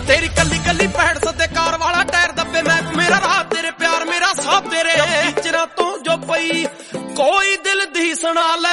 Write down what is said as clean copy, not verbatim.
तेरी कली कली पैड़ सदे कार वाला टायर दबे मैं मेरा राह तेरे प्यार मेरा साथ तेरे चिरा तो जो पई कोई दिल दी सुना ले